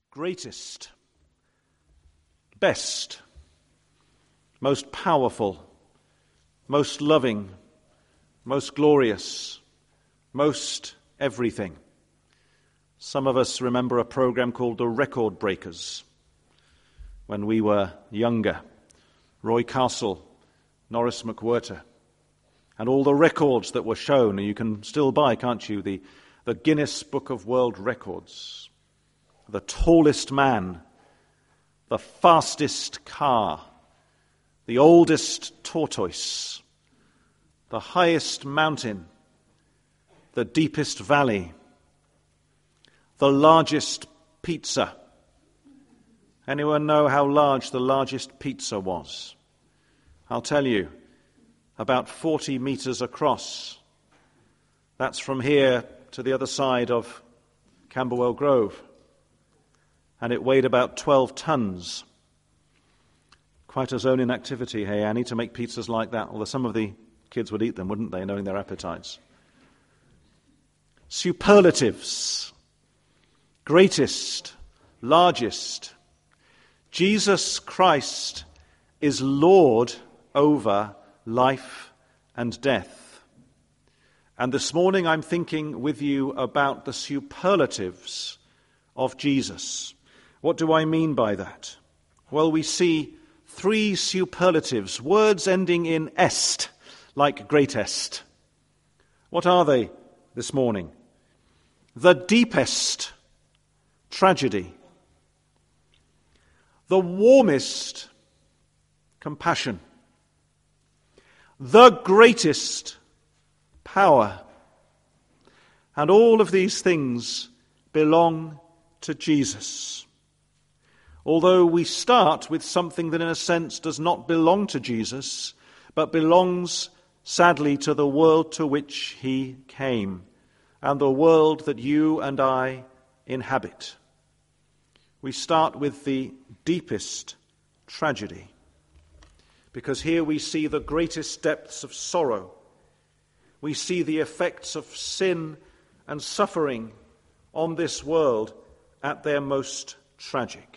greatest, best, most powerful, most loving, most glorious, most everything. Some of us remember a program called The Record Breakers when we were younger. Roy Castle, Norris McWhirter, and all the records that were shown, and you can still buy, can't you, the Guinness Book of World Records. The tallest man, the fastest car, the oldest tortoise, the highest mountain, the deepest valley, the largest pizza. Anyone know how large the largest pizza was? I'll tell you, about 40 meters across. That's from here to the other side of Camberwell Grove. And it weighed about 12 tons. Quite a zone in activity, hey Annie, to make pizzas like that. Although some of the kids would eat them, wouldn't they, knowing their appetites. Superlatives. Greatest, largest. Jesus Christ is Lord over life and death. And this morning I'm thinking with you about the superlatives of Jesus. What do I mean by that? Well, we see three superlatives, words ending in est, like greatest. What are they this morning? The deepest tragedy, the warmest compassion, the greatest power. And all of these things belong to Jesus. Although we start with something that in a sense does not belong to Jesus, but belongs sadly to the world to which he came, and the world that you and I inhabit. We start with the deepest tragedy, because here we see the greatest depths of sorrow. We see the effects of sin and suffering on this world at their most tragic.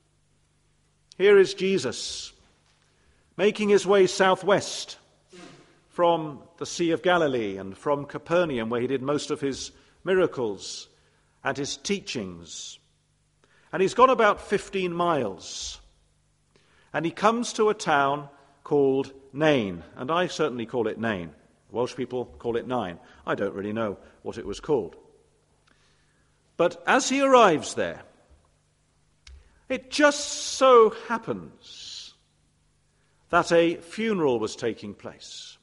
Here is Jesus making his way southwest from the Sea of Galilee and from Capernaum, where he did most of his miracles and his teachings. And he's gone about 15 miles. And he comes to a town called Nain. And I certainly call it Nain. Welsh people call it Nine. I don't really know what it was called. But as he arrives there, it just so happens that a funeral was taking place.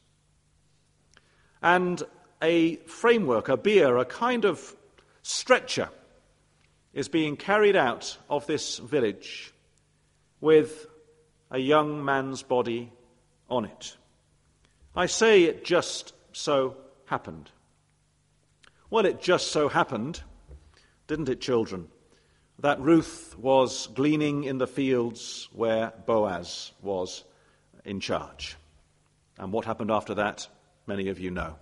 And a framework, a bier, a kind of stretcher is being carried out of this village with a young man's body on it. I say it just so happened. Well, it just so happened, didn't it, children, that Ruth was gleaning in the fields where Boaz was in charge. And what happened after that, many of you know.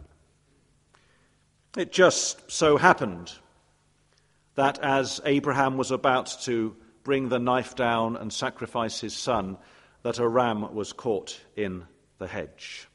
It just so happened that as Abraham was about to bring the knife down and sacrifice his son, that a ram was caught in the hedge.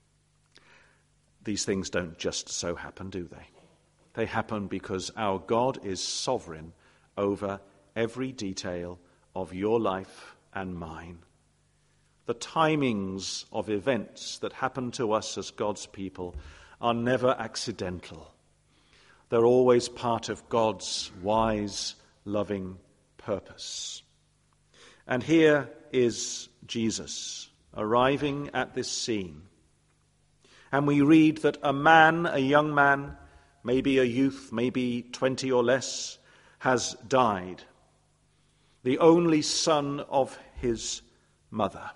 These things don't just so happen, do they? They happen because our God is sovereign over every detail of your life and mine. The timings of events that happen to us as God's people are never accidental. They're always part of God's wise, loving purpose. And here is Jesus arriving at this scene. And we read that a man, a young man, maybe a youth, maybe 20 or less, has died, the only son of his mother.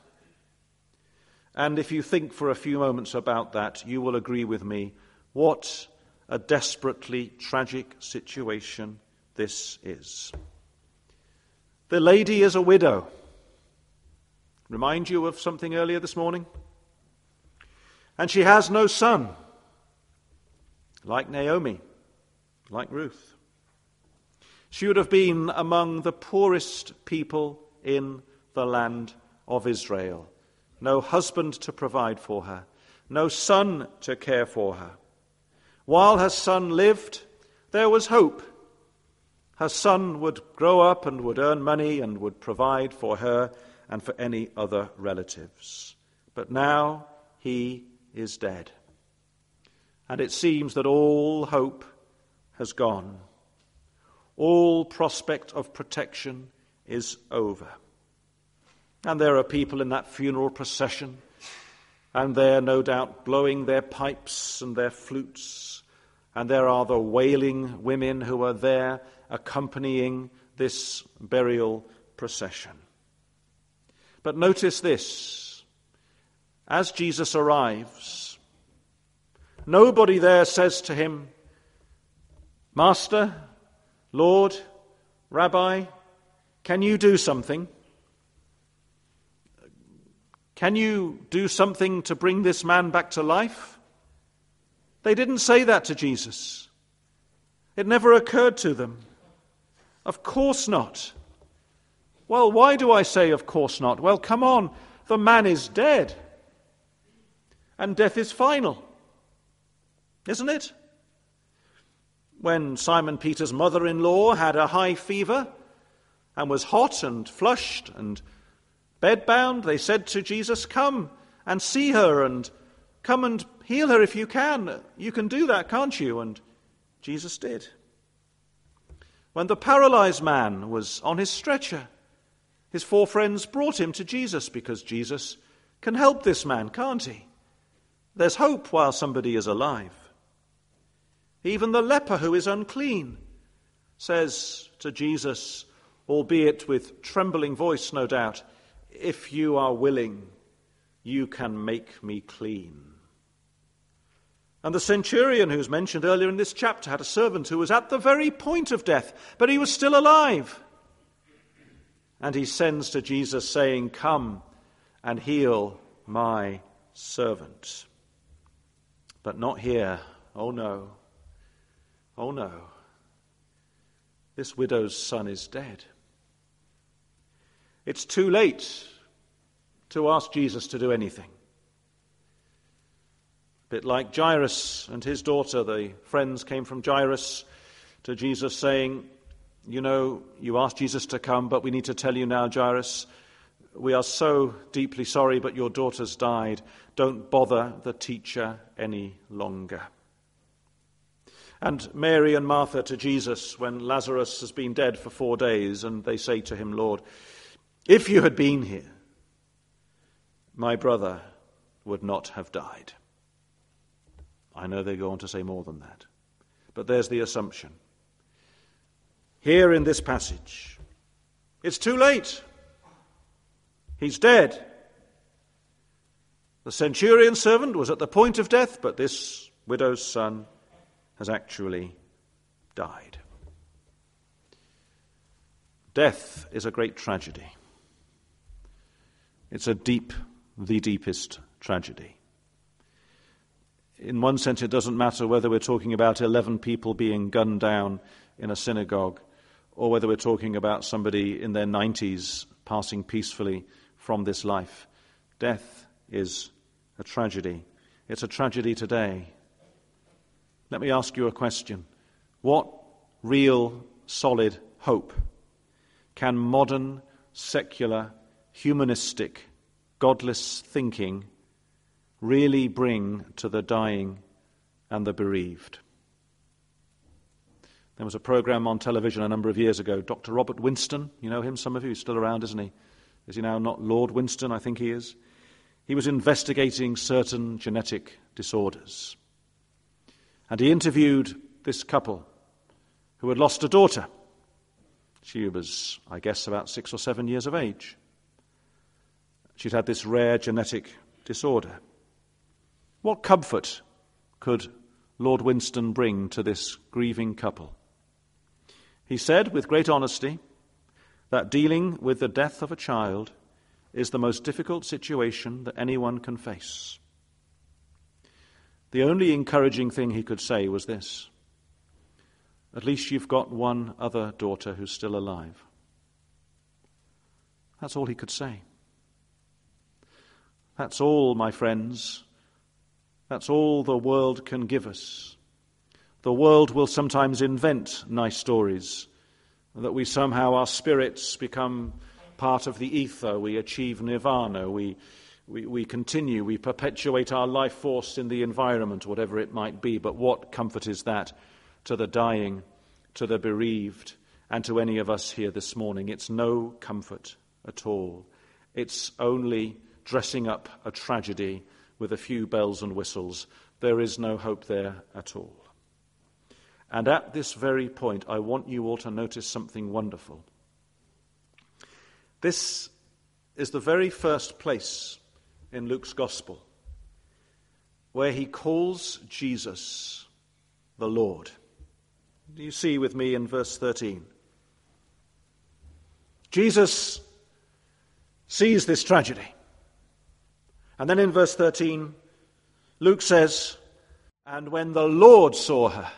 And if you think for a few moments about that, you will agree with me, what a desperately tragic situation this is. The lady is a widow. Remind you of something earlier this morning? And she has no son, like Naomi, like Ruth. She would have been among the poorest people in the land of Israel. No husband to provide for her, no son to care for her. While her son lived, there was hope. Her son would grow up and would earn money and would provide for her and for any other relatives. But now he is dead. And it seems that all hope has gone. All prospect of protection is over. And there are people in that funeral procession, and they're no doubt blowing their pipes and their flutes, and there are the wailing women who are there accompanying this burial procession. But notice this: as Jesus arrives, nobody there says to him, "Master, Lord, Rabbi, can you do something? Can you do something to bring this man back to life?" They didn't say that to Jesus. It never occurred to them. Of course not. Well, why do I say of course not? Well, come on, the man is dead. And death is final, isn't it? When Simon Peter's mother-in-law had a high fever and was hot and flushed and bedbound, they said to Jesus, "Come and see her and come and heal her if you can. You can do that, can't you?" And Jesus did. When the paralyzed man was on his stretcher, his 4 friends brought him to Jesus because Jesus can help this man, can't he? There's hope while somebody is alive. Even the leper who is unclean says to Jesus, albeit with trembling voice, no doubt, "If you are willing, you can make me clean." And the centurion who's mentioned earlier in this chapter had a servant who was at the very point of death, but he was still alive. And he sends to Jesus saying, "Come and heal my servant." But not here. Oh no. Oh no. This widow's son is dead. It's too late to ask Jesus to do anything. A bit like Jairus and his daughter, the friends came from Jairus to Jesus saying, "You know, you asked Jesus to come, but we need to tell you now, Jairus, we are so deeply sorry, but your daughter's died. Don't bother the teacher any longer." And Mary and Martha to Jesus when Lazarus has been dead for 4 days, and they say to him, "Lord, if you had been here, my brother would not have died." I know they go on to say more than that, but there's the assumption. Here in this passage, it's too late. He's dead. The centurion servant was at the point of death, but this widow's son has actually died. Death is a great tragedy. It's the deepest tragedy. In one sense, it doesn't matter whether we're talking about 11 people being gunned down in a synagogue or whether we're talking about somebody in their 90s passing peacefully from this life. Death is a tragedy. It's a tragedy today. Let me ask you a question. What real, solid hope can modern, secular, humanistic, godless thinking really bring to the dying and the bereaved? There was a program on television a number of years ago. Dr. Robert Winston, you know him, some of you, he's still around, isn't he? Is he now not Lord Winston? I think he is. He was investigating certain genetic disorders. And he interviewed this couple who had lost a daughter. She was, I guess, about 6 or 7 years of age. She'd had this rare genetic disorder. What comfort could Lord Winston bring to this grieving couple? He said with great honesty that dealing with the death of a child is the most difficult situation that anyone can face. The only encouraging thing he could say was this: At least you've got one other daughter who's still alive. That's all he could say. That's all, my friends. That's all the world can give us. The world will sometimes invent nice stories, that we somehow, our spirits become part of the ether, we achieve nirvana, we continue, we perpetuate our life force in the environment, whatever it might be. But what comfort is that to the dying, to the bereaved, and to any of us here this morning? It's no comfort at all. It's only dressing up a tragedy with a few bells and whistles. There is no hope there at all. And at this very point, I want you all to notice something wonderful. This is the very first place in Luke's Gospel where he calls Jesus the Lord. Do you see with me in verse 13? Jesus sees this tragedy. And then in verse 13, Luke says, "And when the Lord saw her,"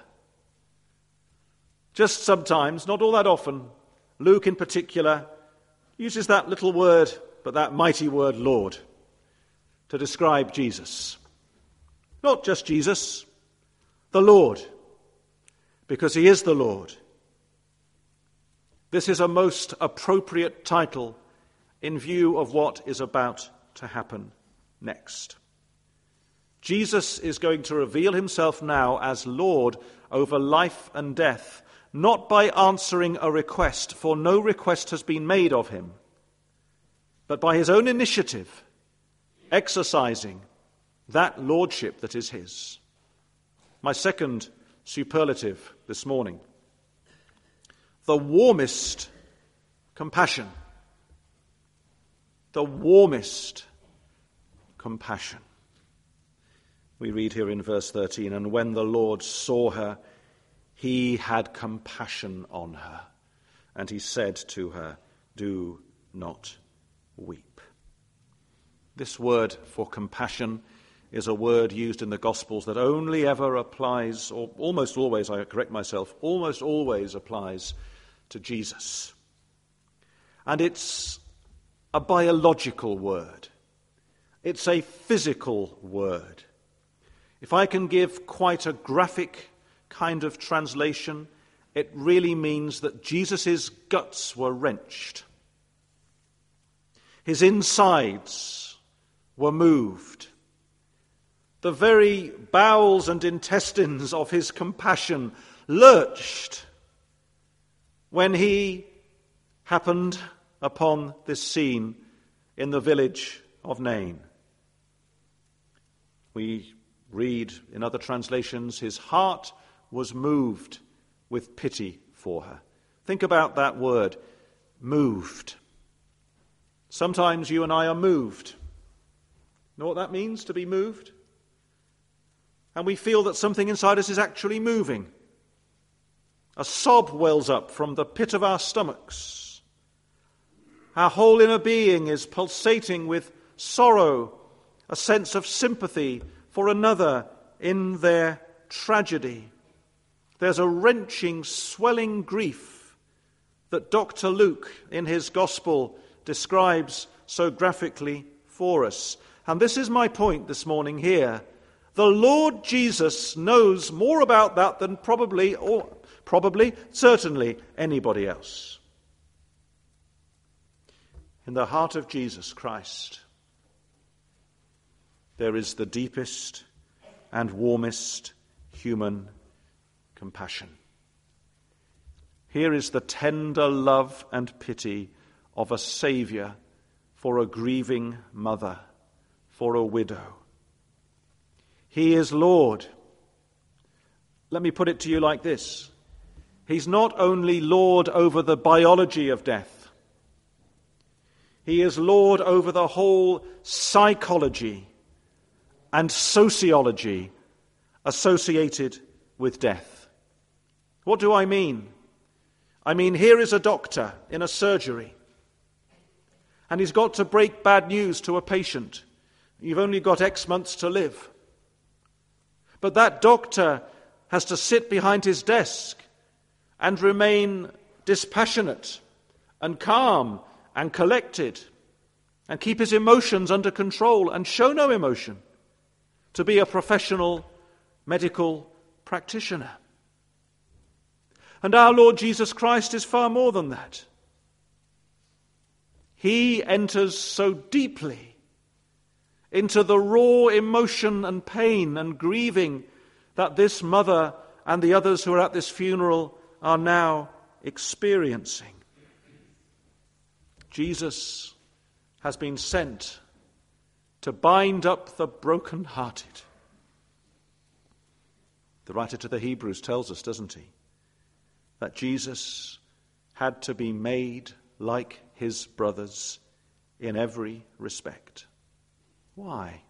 just sometimes, not all that often, Luke in particular uses that little word, but that mighty word, Lord, to describe Jesus. Not just Jesus, the Lord, because he is the Lord. This is a most appropriate title in view of what is about to happen next. Jesus is going to reveal himself now as Lord over life and death, not by answering a request, for no request has been made of him, but by his own initiative, exercising that lordship that is his. My second superlative this morning: the warmest compassion. The warmest compassion. We read here in verse 13, "And when the Lord saw her, he had compassion on her, and he said to her, 'Do not weep.'" This word for compassion is a word used in the Gospels that only ever applies, or almost always, I correct myself, almost always applies to Jesus. And it's a biological word. It's a physical word. If I can give quite a graphic kind of translation, it really means that Jesus' guts were wrenched. His insides were moved. The very bowels and intestines of his compassion lurched when he happened upon this scene in the village of Nain. We read in other translations, his heart was moved with pity for her. Think about that word, moved. Sometimes you and I are moved. Know what that means, to be moved? And we feel that something inside us is actually moving. A sob wells up from the pit of our stomachs. Our whole inner being is pulsating with sorrow, a sense of sympathy for another in their tragedy. There's a wrenching, swelling grief that Dr. Luke in his Gospel describes so graphically for us. And this is my point this morning here. The Lord Jesus knows more about that than certainly anybody else. In the heart of Jesus Christ, there is the deepest and warmest human compassion. Here is the tender love and pity of a Saviour for a grieving mother, for a widow. He is Lord. Let me put it to you like this. He's not only Lord over the biology of death. He is Lord over the whole psychology and sociology associated with death. What do I mean? I mean, here is a doctor in a surgery, and he's got to break bad news to a patient. You've only got X months to live. But that doctor has to sit behind his desk and remain dispassionate and calm and collected and keep his emotions under control and show no emotion, to be a professional medical practitioner. And our Lord Jesus Christ is far more than that. He enters so deeply into the raw emotion and pain and grieving that this mother and the others who are at this funeral are now experiencing. Jesus has been sent to bind up the broken-hearted. The writer to the Hebrews tells us, doesn't he, that Jesus had to be made like his brothers in every respect. Why?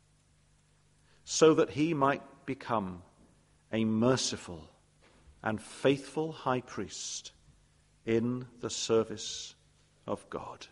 So that he might become a merciful and faithful high priest in the service of God.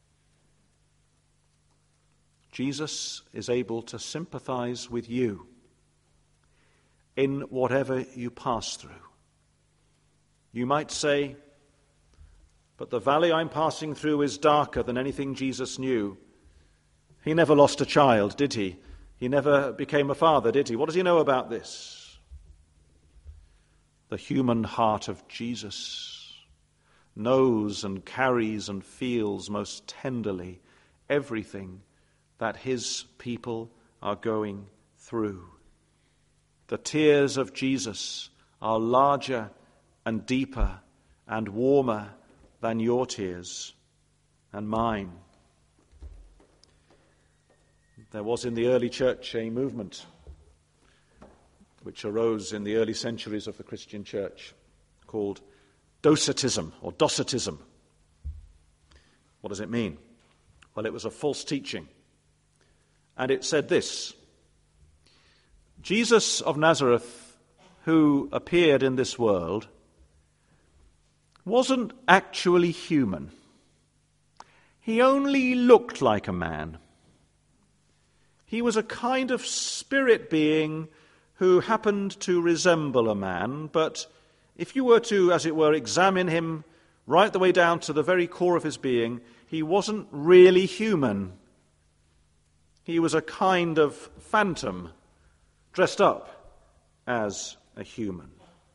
Jesus is able to sympathize with you in whatever you pass through. You might say, but the valley I'm passing through is darker than anything Jesus knew. He never lost a child, did he? He never became a father, did he? What does he know about this? The human heart of Jesus knows and carries and feels most tenderly everything that his people are going through. The tears of Jesus are larger and deeper and warmer than your tears and mine. There was in the early church a movement which arose in the early centuries of the Christian church called Docetism or Docetism. What does it mean? Well, it was a false teaching. And it said this: Jesus of Nazareth, who appeared in this world, wasn't actually human. He only looked like a man. He was a kind of spirit being who happened to resemble a man, but if you were to, as it were, examine him right the way down to the very core of his being, he wasn't really human. He was a kind of phantom dressed up as a human.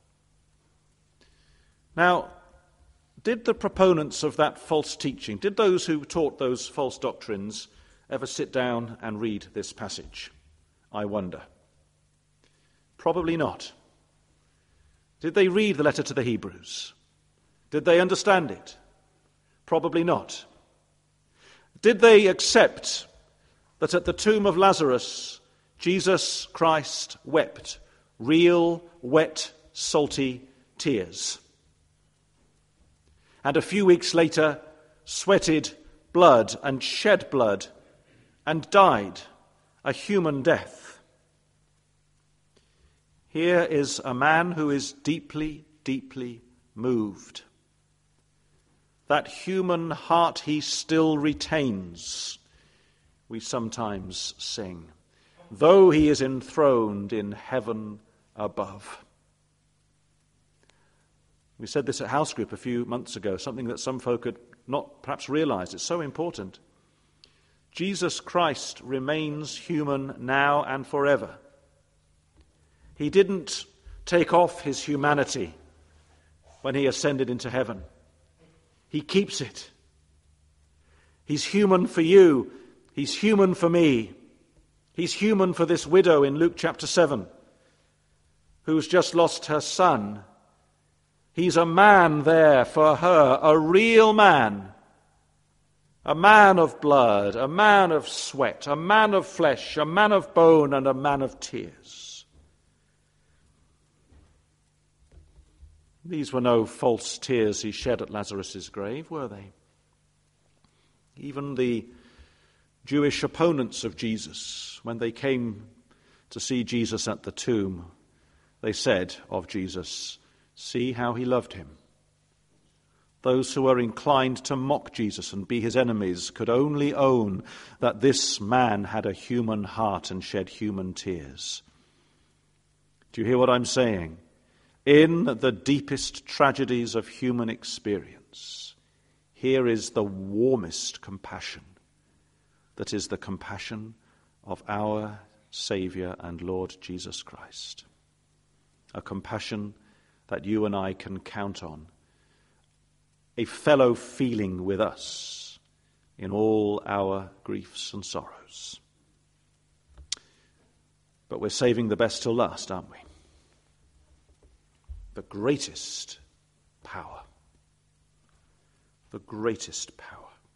Now, did the proponents of that false teaching, did those who taught those false doctrines ever sit down and read this passage? I wonder. Probably not. Did they read the letter to the Hebrews? Did they understand it? Probably not. Did they accept that at the tomb of Lazarus, Jesus Christ wept real, wet, salty tears? And a few weeks later, sweated blood and shed blood and died a human death? Here is a man who is deeply, deeply moved. That human heart he still retains, we sometimes sing, though he is enthroned in heaven above. We said this at House Group a few months ago, something that some folk had not perhaps realized. It's so important. Jesus Christ remains human now and forever. He didn't take off his humanity when he ascended into heaven. He keeps it. He's human for you. He's human for me. He's human for this widow in Luke chapter 7 who's just lost her son. He's a man there for her, a real man. A man of blood, a man of sweat, a man of flesh, a man of bone, and a man of tears. These were no false tears he shed at Lazarus' grave, were they? Even the Jewish opponents of Jesus, when they came to see Jesus at the tomb, they said of Jesus, "See how he loved him." Those who were inclined to mock Jesus and be his enemies could only own that this man had a human heart and shed human tears. Do you hear what I'm saying? in the deepest tragedies of human experience, here is the warmest compassion, that is the compassion of our Saviour and Lord Jesus Christ. A compassion that you and I can count on, a fellow feeling with us in all our griefs and sorrows. But we're saving the best till last, aren't we? The greatest power. The greatest power.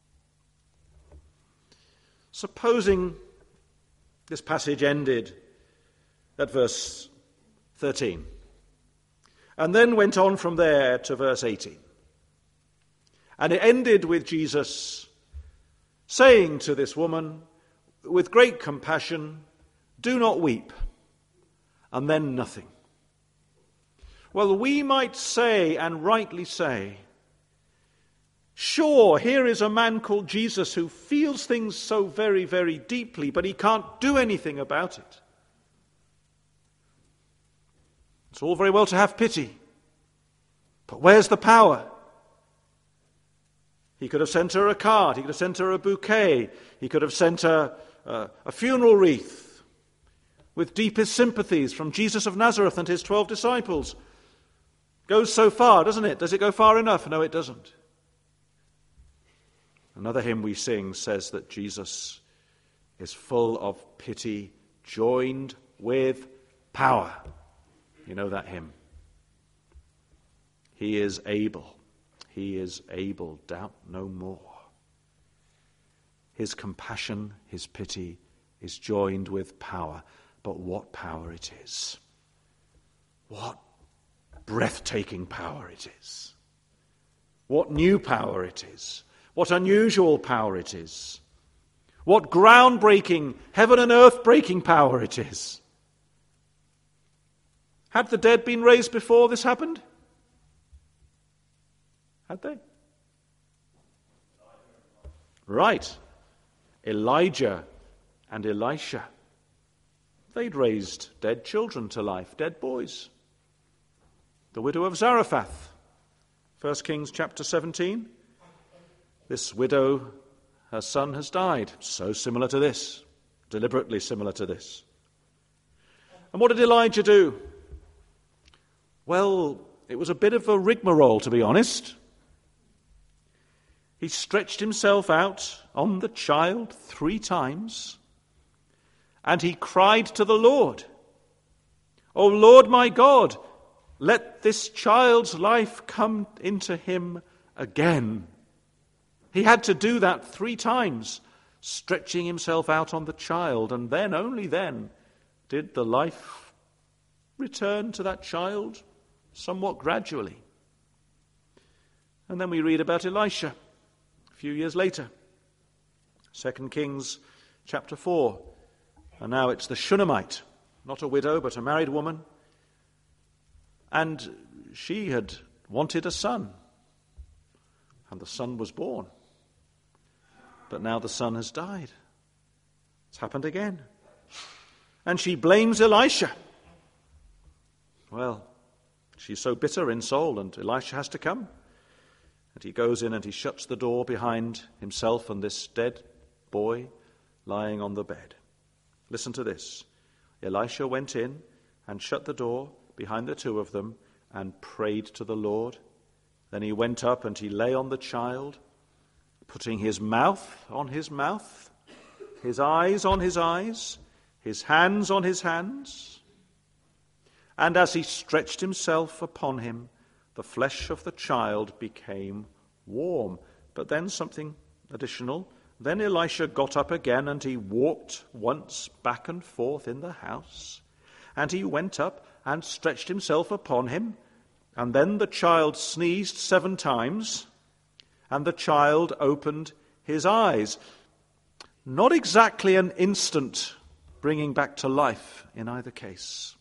Supposing this passage ended at verse 13, and then went on from there to verse 18. And it ended with Jesus saying to this woman, with great compassion, "Do not weep," and then nothing. Well, we might say, and rightly say, sure, here is a man called Jesus who feels things so very, very deeply, but he can't do anything about it. It's all very well to have pity, but where's the power? He could have sent her a card, he could have sent her a bouquet, he could have sent her a funeral wreath with deepest sympathies from Jesus of Nazareth and his 12 disciples. Goes so far, doesn't it? Does it go far enough? No, it doesn't. Another hymn we sing says that Jesus is full of pity, joined with power. You know that hymn. He is able. He is able, doubt no more. His compassion, his pity is joined with power. But what power it is. What breathtaking power it is. What new power it is. What unusual power it is. What groundbreaking, heaven and earth breaking power it is. Had the dead been raised before this happened? Had they? Right. Elijah and Elisha. They'd raised dead children to life, dead boys. The widow of Zarephath, 1 Kings chapter 17. This widow, her son has died. So similar to this, deliberately similar to this. And what did Elijah do? Well, it was a bit of a rigmarole, to be honest. He stretched himself out on the child 3 times, and he cried to the Lord, "O Lord my God, let this child's life come into him again." He had to do that 3 times, stretching himself out on the child, and then, only then, did the life return to that child somewhat gradually. And then we read about Elisha a few years later, 2 Kings chapter 4. And now it's the Shunammite, not a widow, but a married woman. And she had wanted a son, and the son was born. But now the son has died. It's happened again. And she blames Elisha. Well, she's so bitter in soul, and Elisha has to come. And he goes in and he shuts the door behind himself and this dead boy lying on the bed. Listen to this. Elisha went in and shut the door behind the 2 of them and prayed to the Lord. Then he went up and he lay on the child, putting his mouth on his mouth, his eyes on his eyes, his hands on his hands. And as he stretched himself upon him, the flesh of the child became warm. But then something additional. Then Elisha got up again, and he walked once back and forth in the house. And he went up and stretched himself upon him. And then the child sneezed 7 times, and the child opened his eyes. Not exactly an instant bringing back to life in either case.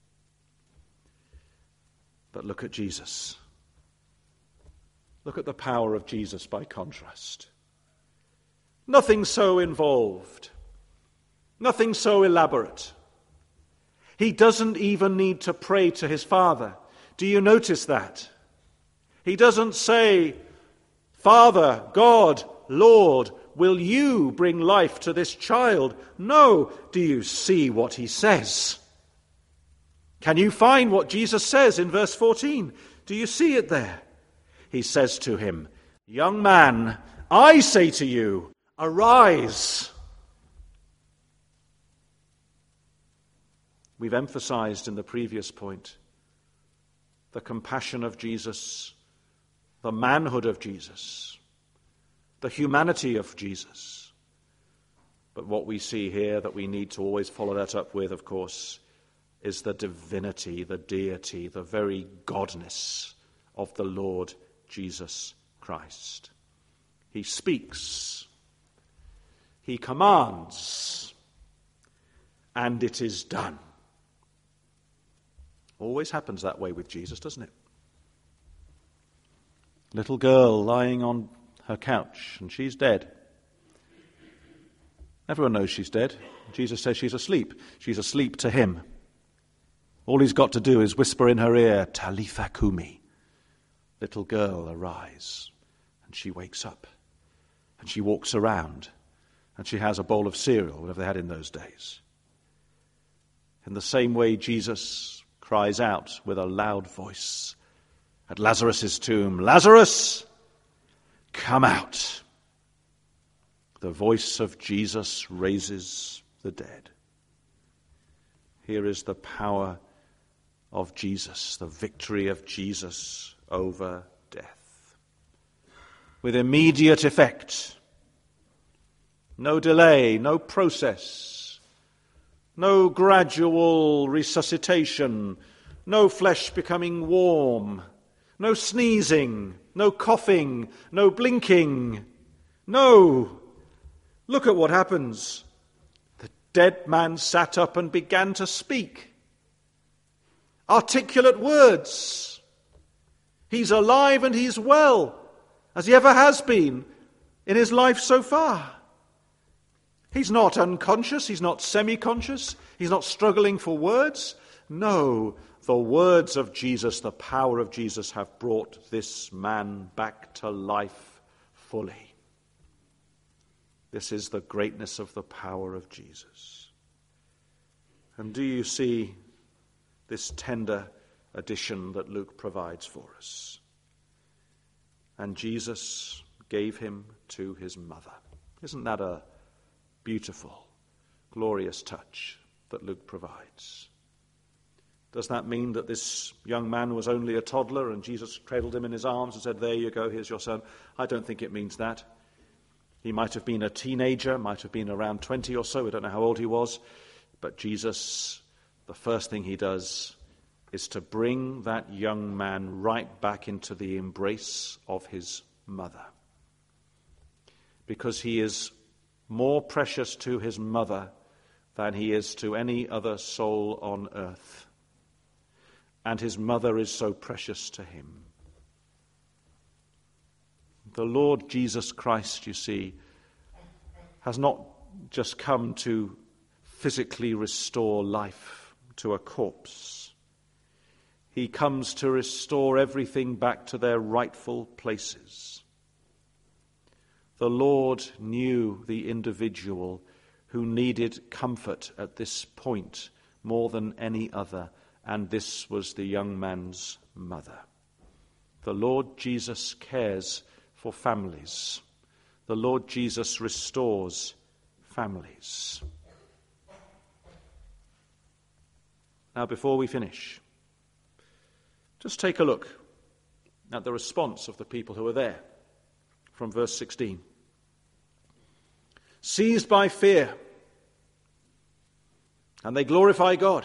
But look at Jesus. Look at the power of Jesus by contrast. Nothing so involved. Nothing so elaborate. He doesn't even need to pray to his Father Do you notice that? He doesn't say, Father, God, Lord, will you bring life to this child? No. Do you see what he says? Can you find what Jesus says in verse 14? Do you see it there? He says to him, young man, I say to you, arise. We've emphasized in the previous point the compassion of Jesus, the manhood of Jesus, the humanity of Jesus. But what we see here that we need to always follow that up with, of course, is the divinity, the deity, the very godness of the Lord Jesus Christ. He speaks, he commands, and it is done. Always happens that way with Jesus, doesn't it? Little girl lying on her couch, and she's dead. Everyone knows she's dead. Jesus says she's asleep. She's asleep to him. All he's got to do is whisper in her ear, Talitha Kumi. Little girl, arise. And she wakes up. And she walks around. And she has a bowl of cereal, whatever they had in those days. In the same way, Jesus cries out with a loud voice at Lazarus' tomb, Lazarus, come out. The voice of Jesus raises the dead. Here is the power of Jesus, the victory of Jesus over death. With immediate effect, no delay, no process, no gradual resuscitation, no flesh becoming warm, no sneezing, no coughing, no blinking. No. Look at what happens. The dead man sat up and began to speak. Articulate words. He's alive and he's well, as he ever has been in his life so far. He's not unconscious, he's not semi-conscious, he's not struggling for words. No, the words of Jesus, the power of Jesus have brought this man back to life fully. This is the greatness of the power of Jesus. And do you see this tender addition that Luke provides for us? And Jesus gave him to his mother. Isn't that a beautiful, glorious touch that Luke provides? Does that mean that this young man was only a toddler and Jesus cradled him in his arms and said, there you go, here's your son? I don't think it means that. He might have been a teenager, might have been around 20 or so, we don't know how old he was. But Jesus, the first thing he does is to bring that young man right back into the embrace of his mother. Because he is more precious to his mother than he is to any other soul on earth. And his mother is so precious to him. The Lord Jesus Christ, you see, has not just come to physically restore life to a corpse. He comes to restore everything back to their rightful places. The Lord knew the individual who needed comfort at this point more than any other, and this was the young man's mother. The Lord Jesus cares for families. The Lord Jesus restores families. Now, before we finish, just take a look at the response of the people who were there from verse 16. Seized by fear, and they glorify God.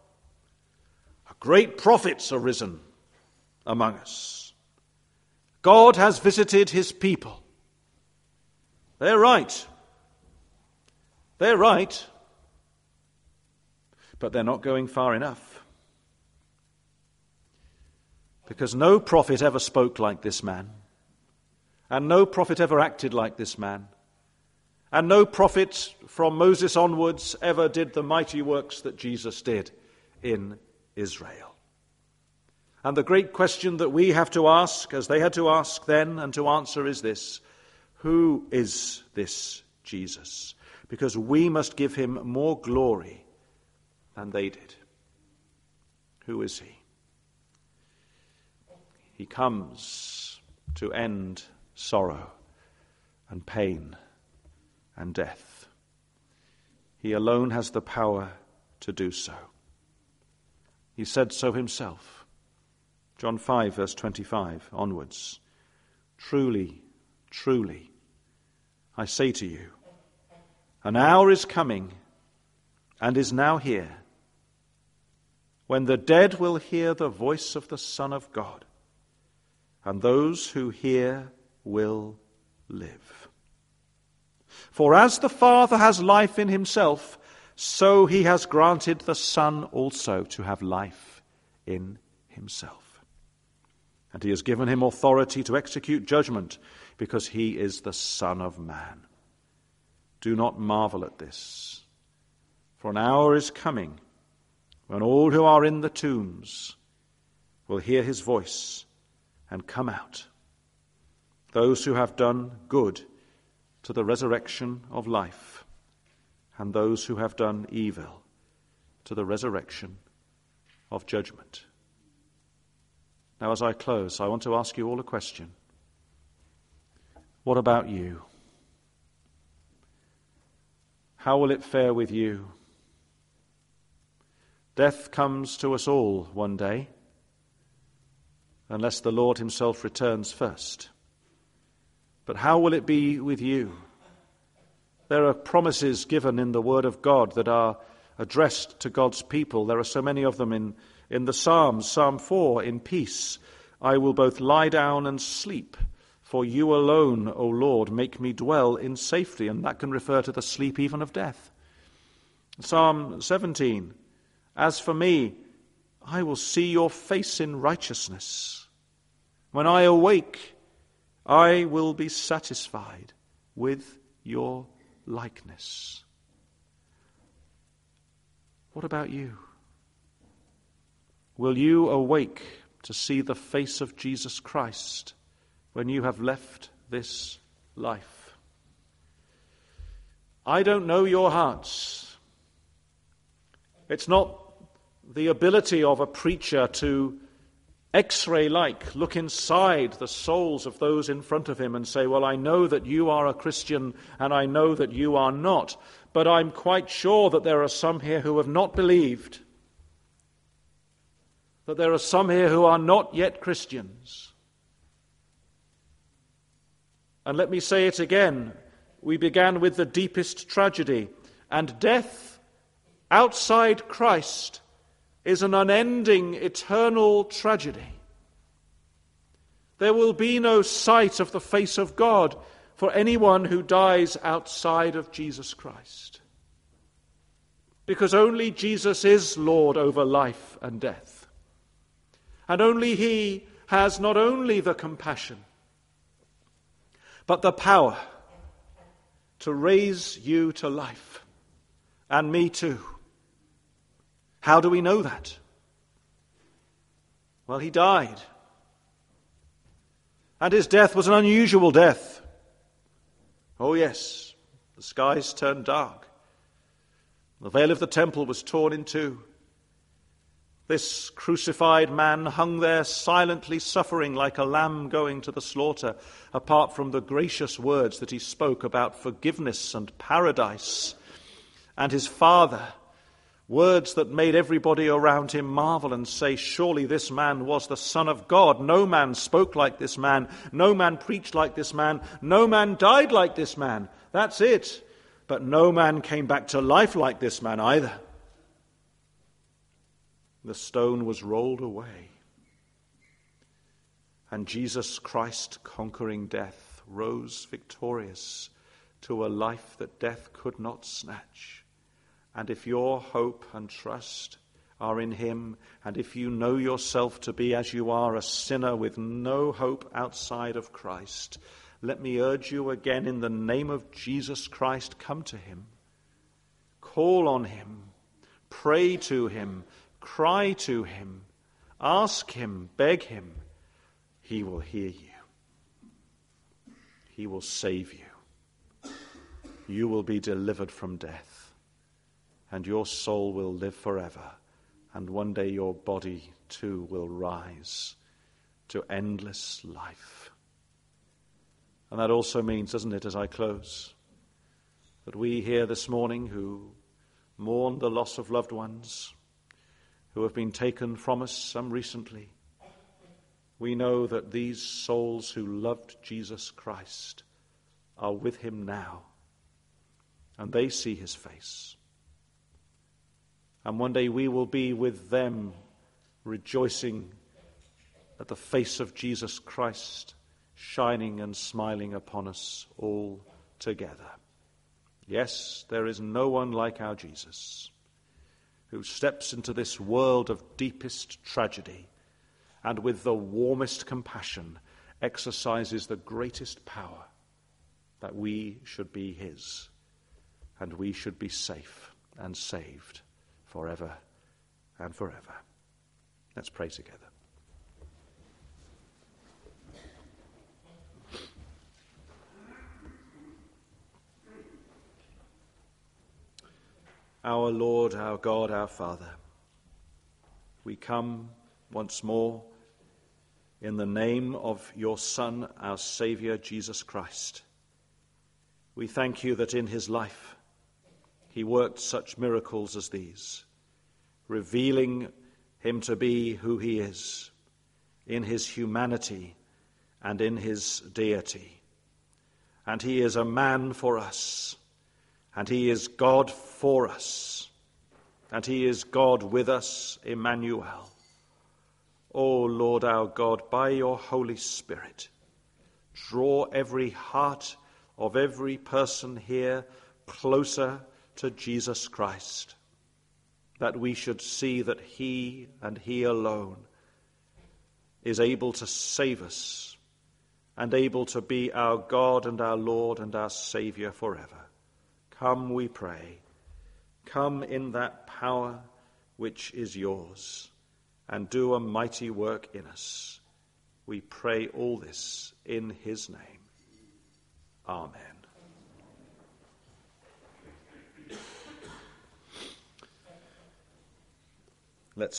Great prophets are risen among us. God has visited his people. They're right. They're right. But they're not going far enough. Because no prophet ever spoke like this man. And no prophet ever acted like this man. And no prophet from Moses onwards ever did the mighty works that Jesus did in Israel. And the great question that we have to ask, as they had to ask then and to answer, is this: who is this Jesus? Because we must give him more glory than they did. Who is he? He comes to end sorrow and pain and death. He alone has the power to do so. He said so himself. John 5, verse 25 onwards. Truly, truly, I say to you, an hour is coming and is now here when the dead will hear the voice of the Son of God, and those who hear will live. For as the Father has life in himself, so he has granted the Son also to have life in himself. And he has given him authority to execute judgment, because he is the Son of Man. Do not marvel at this, for an hour is coming when all who are in the tombs will hear his voice and come out, those who have done good to the resurrection of life, and those who have done evil to the resurrection of judgment. Now, as I close, I want to ask you all a question. What about you? How will it fare with you? Death comes to us all one day, unless the Lord himself returns first. But how will it be with you? There are promises given in the Word of God that are addressed to God's people. There are so many of them in the Psalms. Psalm 4, in peace I will both lie down and sleep, for you alone, O Lord, make me dwell in safety. And that can refer to the sleep even of death. Psalm 17, as for me, I will see your face in righteousness. When I awake, I will be satisfied with your likeness. What about you? Will you awake to see the face of Jesus Christ when you have left this life? I don't know your hearts. It's not the ability of a preacher to X-ray-like look inside the souls of those in front of him and say, well, I know that you are a Christian and I know that you are not, but I'm quite sure that there are some here who have not believed, that there are some here who are not yet Christians. And let me say it again, we began with the deepest tragedy, and death outside Christ is an unending, eternal tragedy. There will be no sight of the face of God for anyone who dies outside of Jesus Christ, because only Jesus is Lord over life and death. And only he has not only the compassion, but the power to raise you to life, and me too. How do we know that? Well, he died. And his death was an unusual death. Oh yes, the skies turned dark. The veil of the temple was torn in two. This crucified man hung there silently suffering like a lamb going to the slaughter, apart from the gracious words that he spoke about forgiveness and paradise and his Father. Words that made everybody around him marvel and say, surely this man was the Son of God. No man spoke like this man. No man preached like this man. No man died like this man. That's it. But no man came back to life like this man either. The stone was rolled away. And Jesus Christ, conquering death, rose victorious to a life that death could not snatch. And if your hope and trust are in him, and if you know yourself to be as you are, a sinner with no hope outside of Christ, let me urge you again in the name of Jesus Christ, come to him. Call on him. Pray to him. Cry to him. Ask him, beg him. He will hear you. He will save you. You will be delivered from death, and your soul will live forever, and one day your body too will rise to endless life. And that also means, doesn't it, as I close, that we here this morning who mourn the loss of loved ones who have been taken from us, some recently, we know that these souls who loved Jesus Christ are with him now, and they see his face. And one day we will be with them, rejoicing at the face of Jesus Christ shining and smiling upon us all together. Yes, there is no one like our Jesus, who steps into this world of deepest tragedy and with the warmest compassion exercises the greatest power, that we should be his, and we should be safe and saved forever and forever. Let's pray together. Our Lord, our God, our Father, we come once more in the name of your Son, our Saviour, Jesus Christ. We thank you that in his life he worked such miracles as these, revealing him to be who he is in his humanity and in his deity. And he is a man for us, and he is God for us, and he is God with us, Emmanuel. O Lord our God, by your Holy Spirit, draw every heart of every person here closer to Jesus Christ, that we should see that he and he alone is able to save us and able to be our God and our Lord and our Saviour forever. Come, we pray. Come in that power which is yours, and do a mighty work in us. We pray all this in his name. Amen.